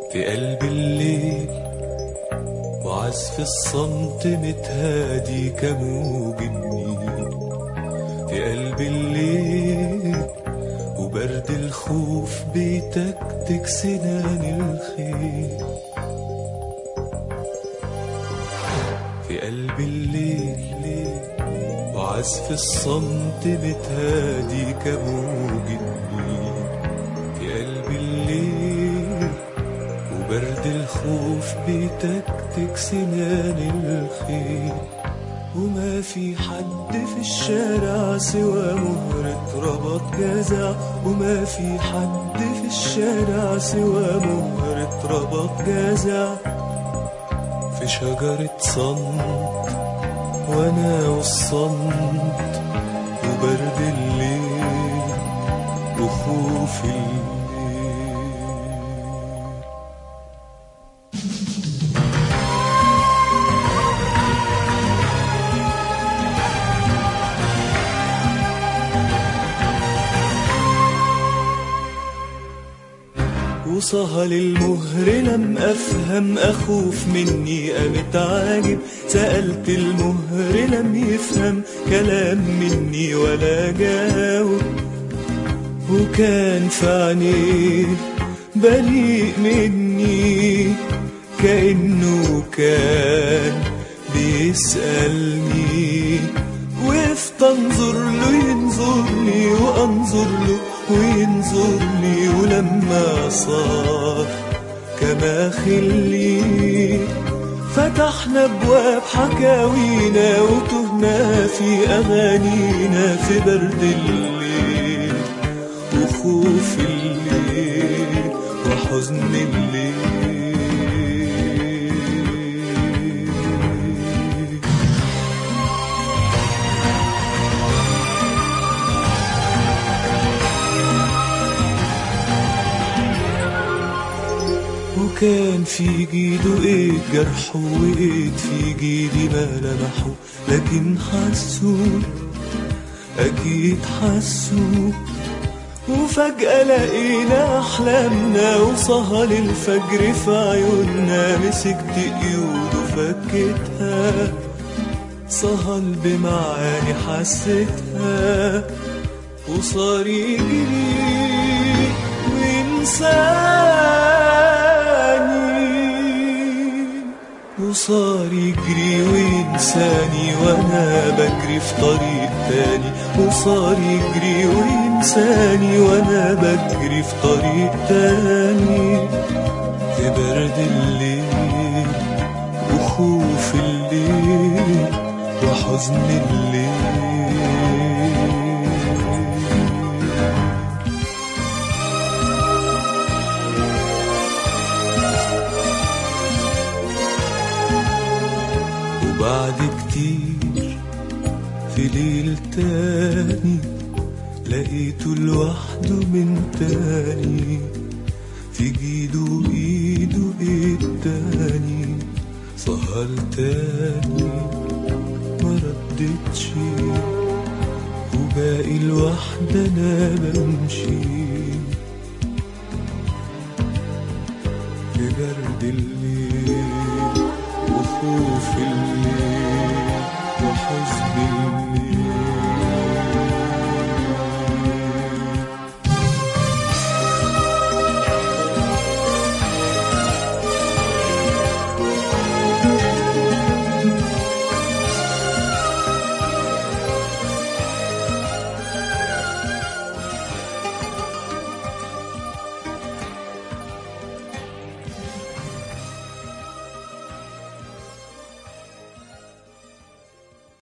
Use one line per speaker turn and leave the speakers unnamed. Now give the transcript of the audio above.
في قلب الليل وعزف الصمت متهادي كموج النيل. في قلب الليل وبرد الخوف بيتكتك سنان الخيل. في قلب الليل وعزف الصمت متهادي كموج النيل. في قلب الليل وبرد الخوف بيتكتك سنان الخيل. وما في حد في الشارع سوى مهرة ربط جزع. وما في حد في الشارع سوى مهرة ربط جزع. في شجرة صمت وانا والصمت وبرد الليل وخوف الليل. وصهل المهر لم أفهم أخوف مني قامت عاجب. سألت المهر لم يفهم كلام مني ولا جاوب. وكان في عينيه بريء مني كأنه كان بيسألني. وقفت أنظر له ينظرني وأنظر له وينظرني. ولما صار كما خلي فتحنا ابواب حكاوينا وتهنا في اغانينا. في برد الليل وخوف الليل وحزن الليل. وكان في جيده ايه جرحه وايد في جيدي ما لمحه. لكن حسوا اكيد حسوا. وفجأة لقينا احلامنا وصهل الفجر في عيوننا. مسكت ايده فكتها صهل بمعاني حسيتها. وصار يجري وصار يجري وينساني وانا بجري في طريق تاني. وصار يجري وينساني وانا بجري في طريق تاني. في برد الليل وخوف الليل وحزن الليل. بعد كتير في ليل تاني لقيته لوحده من تاني. في جيده ايده ايد تاني. سهر تاني ما ردتش. وباقي الوحدة انا بمشي. في برد الليل وخوف الليل وحزن الليل.